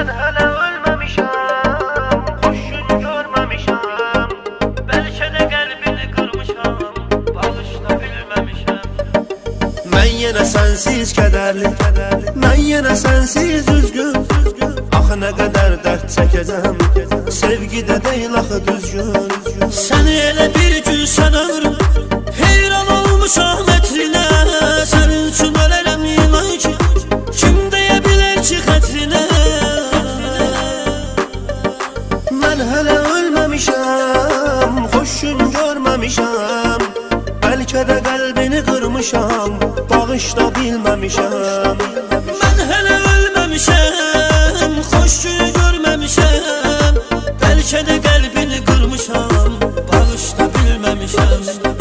Ben hele ölmemişim, hoş gün görmemişim. Belki de kalbini kırmışam, bağışla bilmemişim. Ben yine sensiz kederli, ben yine sensiz üzgün. Axı nə qədər dərd çəkəcəm, sevgidə deyil axı düzgün. Səni elə bir gün sən ömrüm, heyran olmuşam ətrinə. Sənin üçün ölərəm inan ki, kim deyə bilər ki xətrinə. Mən hələ ölməmişəm, xoş gün görməmişəm. Bəlkə də qəlbini qırmışam, bağışla bilməmişəm. Mən hələ ölməmişəm, xoş gün görməmişəm. Bəlkə də qəlbini qırmışam, bağışla bilməmişəm.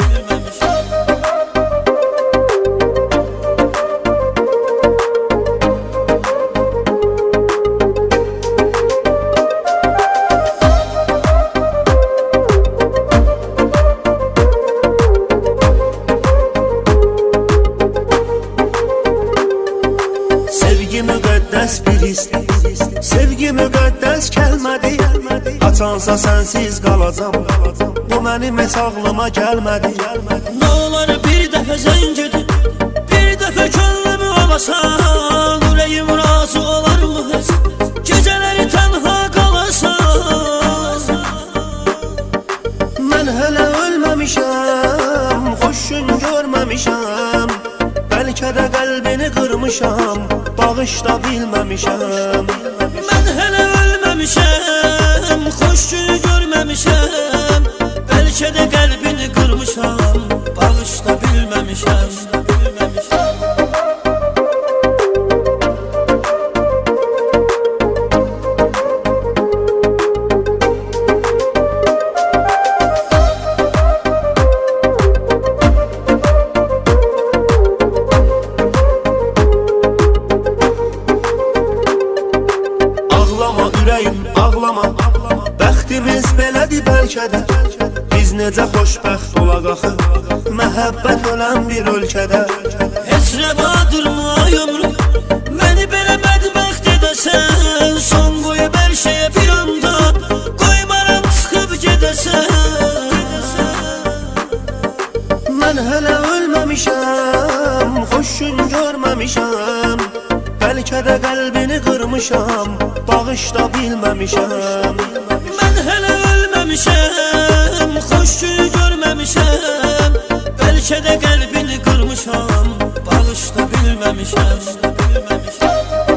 Sevgi müqəddəs bir hisdir, sevgi müqəddəs kəlmədir. Açansa sənsiz qalacam, bu mənim heç ağlıma gəlmədi. Nə olar bir dəfə zəng edib, bir dəfə könlümü alasan. Ürəyim razı olarmı heç, gecələri tənha qalasan. Mən hələ ölməmişəm, xoş gün görməmişəm. Bəlkə də qəlbini qırmışam, bağışla bilməmişəm. Mən hələ ölməmişəm, xoş gün görməmişəm. Bəlkə də qəlbini qırmışam, bağışla bilməmişəm. Ağlama ürəyim, ağlama, bəxtimiz belədir bəlkə də. Biz necə xoşbəxt olaq axı, məhəbbət ölən bir ölkədə. Heç rəvadırmı ay ömrüm, məni belə bədbəxt edəsən. Son qoyub hər şeyə bir anda, qoymaram çıxıb gedəsən. Mən hələ ölməmişəm, xoş gün görməmişəm. Bəlkə də qəlbini qırmışam, bağışla bilməmişəm. Mən hələ ölməmişəm, xoş gün görməmişəm. Bəlkə də qəlbini qırmışam, bağışla bilməmişəm.